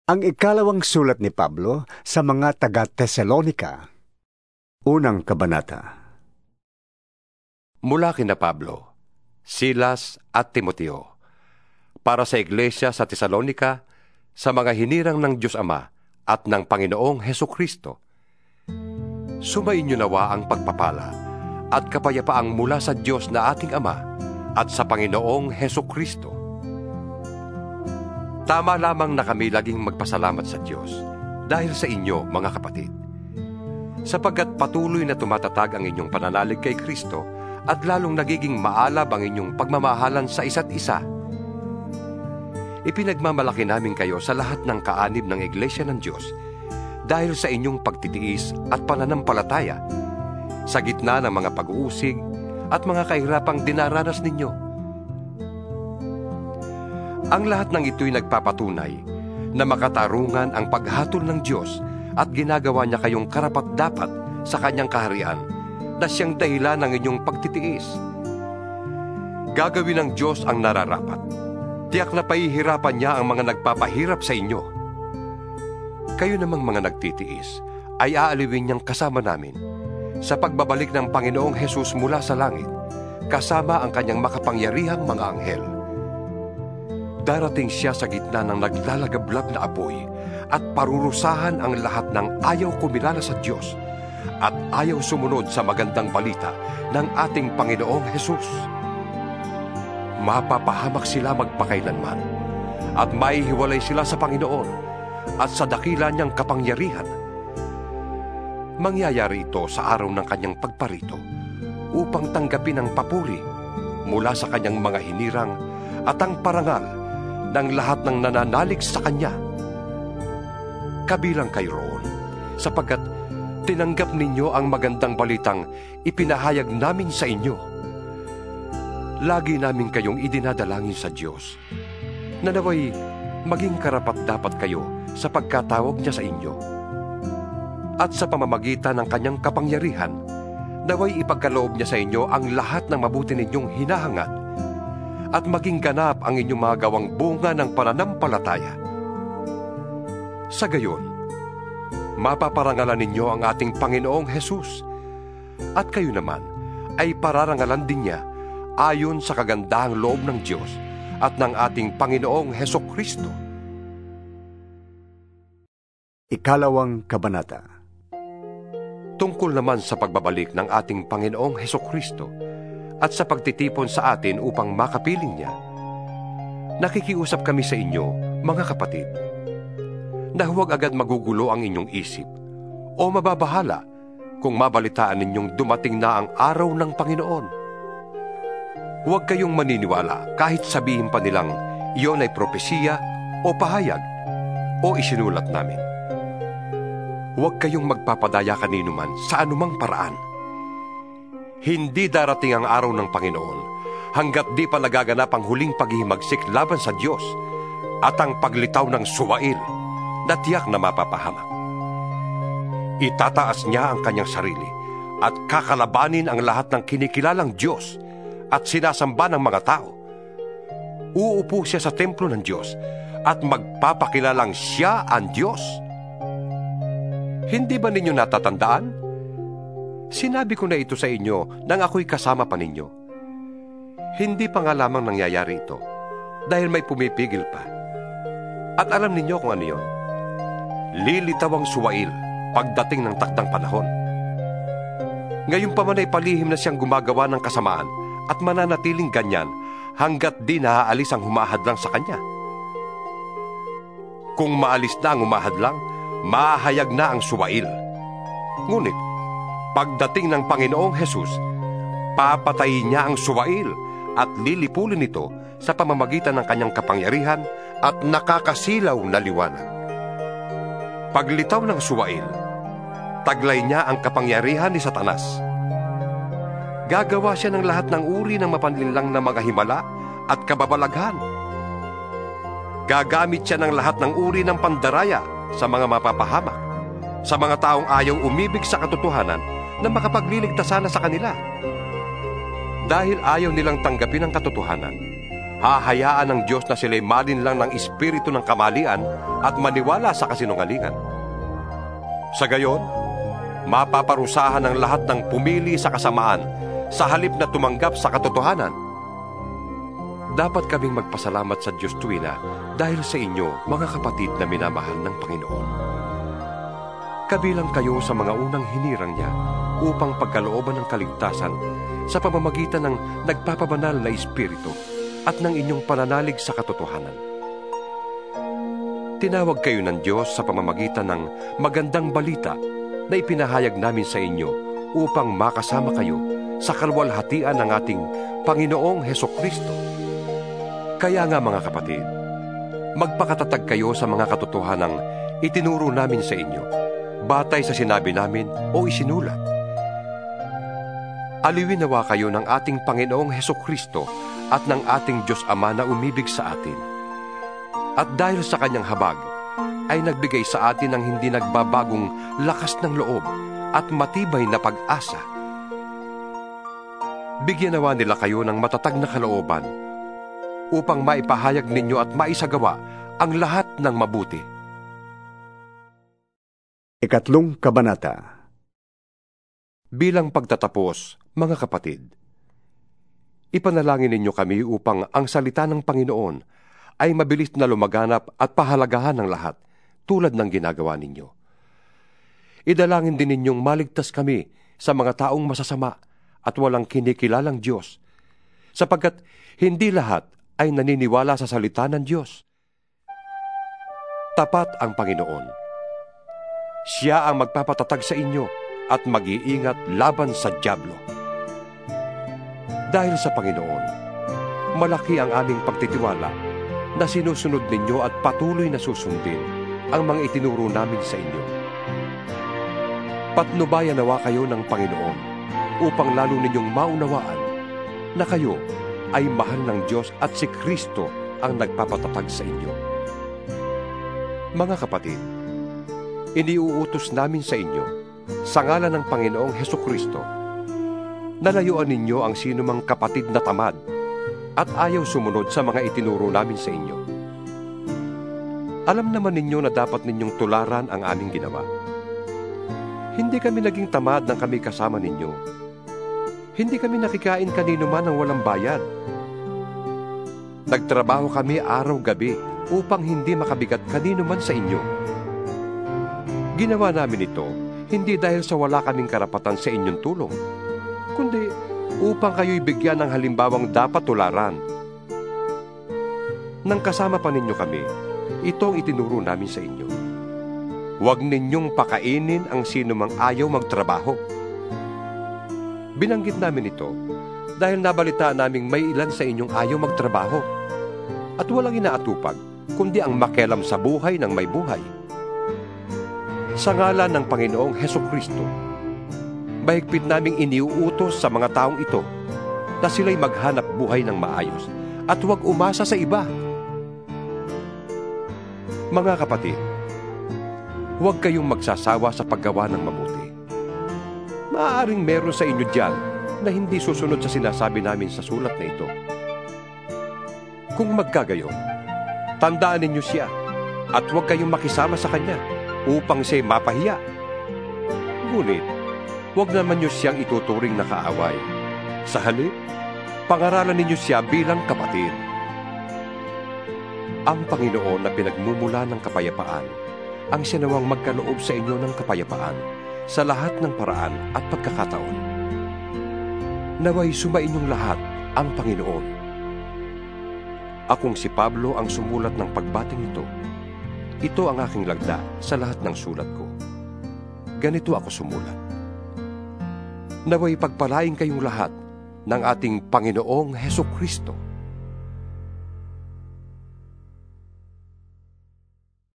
Ang ikalawang sulat ni Pablo sa mga taga-Tesalonika. Unang kabanata. Mula kina Pablo, Silas at Timoteo, para sa iglesia sa Tesalonika, sa mga hinirang ng Diyos Ama at ng Panginoong Hesukristo. Sumainyo nawa ang pagpapala at kapayapaang mula sa Diyos na ating Ama at sa Panginoong Hesukristo. Tama lamang na kami laging magpasalamat sa Diyos dahil sa inyo, mga kapatid, sapagkat patuloy na tumatatag ang inyong pananalig kay Kristo at lalong nagiging maalab ang inyong pagmamahalan sa isa't isa. Ipinagmamalaki namin kayo sa lahat ng kaanib ng Iglesia ng Diyos dahil sa inyong pagtitiis at pananampalataya sa gitna ng mga pag-uusig at mga kahirapang dinaranas ninyo. Ang lahat ng ito'y nagpapatunay na makatarungan ang paghatol ng Diyos at ginagawa niya kayong karapat-dapat sa kanyang kaharian na siyang dahilan ng inyong pagtitiis. Gagawin ng Diyos ang nararapat. Tiyak na pahihirapan niya ang mga nagpapahirap sa inyo. Kayo namang mga nagtitiis ay aaliwin niyang kasama namin sa pagbabalik ng Panginoong Hesus mula sa langit, kasama ang kanyang makapangyarihang mga anghel. Darating siya sa gitna ng naglalagablab na apoy at parurusahan ang lahat ng ayaw kumilala sa Diyos at ayaw sumunod sa magandang balita ng ating Panginoong Hesus. Mapapahamak sila magpakailanman at maihiwalay sila sa Panginoon at sa dakila niyang kapangyarihan. Mangyayari ito sa araw ng kanyang pagparito upang tanggapin ang papuri mula sa kanyang mga hinirang at ang parangal ng lahat ng nananalig sa kanya. Kabilang kayo roon, sapagkat tinanggap ninyo ang magandang balitang ipinahayag namin sa inyo. Lagi namin kayong idinadalangin sa Diyos, na naway maging karapat-dapat kayo sa pagkatawag niya sa inyo. At sa pamamagitan ng kanyang kapangyarihan, naway ipagkaloob niya sa inyo ang lahat ng mabuti ninyong hinahangad at maging ganap ang inyong mga gawang bunga ng pananampalataya. Sa gayon, mapaparangalan ninyo ang ating Panginoong Hesus, at kayo naman ay pararangalan din niya ayon sa kagandahang loob ng Diyos at ng ating Panginoong Hesukristo. Ikalawang kabanata. Tungkol naman sa pagbabalik ng ating Panginoong Hesukristo at sa pagtitipon sa atin upang makapiling niya, nakikiusap kami sa inyo, mga kapatid, na huwag agad magugulo ang inyong isip o mababahala kung mabalitaan ninyong dumating na ang araw ng Panginoon. Huwag kayong maniniwala kahit sabihin pa nilang iyon ay propesiya o pahayag o isinulat namin. Huwag kayong magpapadaya kanino man sa anumang paraan. Hindi darating ang araw ng Panginoon hanggat di pa nagaganap ang huling paghihimagsik laban sa Diyos at ang paglitaw ng suwail na tiyak na mapapahamak. Itataas niya ang kanyang sarili at kakalabanin ang lahat ng kinikilalang Diyos at sinasamba ng mga tao. Uupo siya sa templo ng Diyos at magpapakilalang siya ang Diyos. Hindi ba ninyo natatandaan? Sinabi ko na ito sa inyo nang ako'y kasama pa ninyo. Hindi pa nga lamang nangyayari ito dahil may pumipigil pa. At alam ninyo kung ano yon. Lilitaw ang suwail pagdating ng takdang panahon. Ngayon pa man ay palihim na siyang gumagawa ng kasamaan at mananatiling ganyan hanggat di naaalis ang humahadlang sa kanya. Kung maalis na ang humahadlang, mahayag na ang suwail. Ngunit, pagdating ng Panginoong Hesus, papatayin niya ang suwail at lilipulin ito sa pamamagitan ng kanyang kapangyarihan at nakakasilaw na liwanag. Paglitaw ng suwail, taglay niya ang kapangyarihan ni Satanas. Gagawa siya ng lahat ng uri ng mapanlinlang na mga himala at kababalaghan. Gagamit siya ng lahat ng uri ng pandaraya sa mga mapapahamak, sa mga taong ayaw umibig sa katotohanan na makapagliligtas sana sa kanila. Dahil ayaw nilang tanggapin ang katotohanan, hahayaan ng Diyos na sila'y malinlang ng espiritu ng kamalian at maniwala sa kasinungalingan. Sa gayon, mapaparusahan ang lahat ng pumili sa kasamaan sa halip na tumanggap sa katotohanan. Dapat kaming magpasalamat sa Diyos tuwina dahil sa inyo, mga kapatid na minamahal ng Panginoon. Kabilang kayo sa mga unang hinirang niya upang pagkalooban ng kaligtasan sa pamamagitan ng nagpapabanal na Espiritu at ng inyong pananalig sa katotohanan. Tinawag kayo ng Diyos sa pamamagitan ng magandang balita na ipinahayag namin sa inyo upang makasama kayo sa kalwalhatian ng ating Panginoong Hesukristo. Kaya nga mga kapatid, magpakatatag kayo sa mga katotohanang itinuro namin sa inyo, batay sa sinabi namin o isinulat. Aliwin nawa kayo ng ating Panginoong Hesukristo at ng ating Diyos Ama na umibig sa atin. At dahil sa kanyang habag, ay nagbigay sa atin ng hindi nagbabagong lakas ng loob at matibay na pag-asa. Bigyan nawa nila kayo ng matatag na kalooban upang maipahayag ninyo at maisagawa ang lahat ng mabuti. Ikatlong kabanata. Bilang pagtatapos, mga kapatid, ipanalangin ninyo kami upang ang salita ng Panginoon ay mabilis na lumaganap at pahalagahan ng lahat, tulad ng ginagawa ninyo. Idalangin din ninyong maligtas kami sa mga taong masasama at walang kinikilalang Diyos, sapagkat hindi lahat ay naniniwala sa salita ng Diyos. Tapat ang Panginoon. Siya ang magpapatatag sa inyo at mag-iingat laban sa dyablo. Dahil sa Panginoon, malaki ang aming pagtitiwala na sinusunod ninyo at patuloy na susundin ang mga itinuro namin sa inyo. Patnubayan nawa kayo ng Panginoon upang lalo ninyong maunawaan na kayo ay mahal ng Diyos at si Kristo ang nagpapatatag sa inyo. Mga kapatid, iniuutos namin sa inyo, sa ngalan ng Panginoong Hesukristo, na layuan ninyo ang sinumang kapatid na tamad at ayaw sumunod sa mga itinuro namin sa inyo. Alam naman ninyo na dapat ninyong tularan ang aming ginawa. Hindi kami naging tamad nang kami kasama ninyo. Hindi kami nakikain kanino man ng walang bayad. Nagtrabaho kami araw-gabi upang hindi makabigat kanino man sa inyo. Ginawa namin ito hindi dahil sa wala kaming karapatan sa inyong tulong, kundi upang kayo'y bigyan ng halimbawang dapat tularan. Nang kasama pa ninyo kami, ito ang itinuro namin sa inyo. Huwag ninyong pakainin ang sinumang ayaw magtrabaho. Binanggit namin ito dahil nabalitaan naming may ilan sa inyong ayaw magtrabaho at walang inaatupag kundi ang makialam sa buhay ng may buhay. Sa ngalan ng Panginoong Hesukristo, mahigpit naming iniuutos sa mga taong ito na sila'y maghanap buhay ng maayos at huwag umasa sa iba. Mga kapatid, huwag kayong magsasawa sa paggawa ng mabuti. Maaaring meron sa inyo diyan na hindi susunod sa sinasabi namin sa sulat na ito. Kung magkagayon, tandaan ninyo siya at huwag kayong makisama sa kanya upang siya'y mapahiya. Ngunit, huwag naman niyo siyang ituturing na kaaway. Sa halip, pangaralan ninyo siya bilang kapatid. Ang Panginoon na pinagmumula ng kapayapaan, ang sinawang magkaloob sa inyo ng kapayapaan sa lahat ng paraan at pagkakataon. Naway sumainyong lahat ang Panginoon. Akong si Pablo ang sumulat ng pagbating ito. Ito ang aking lagda sa lahat ng sulat ko. Ganito ako sumulat. Naway pagpalain kayong lahat ng ating Panginoong Hesukristo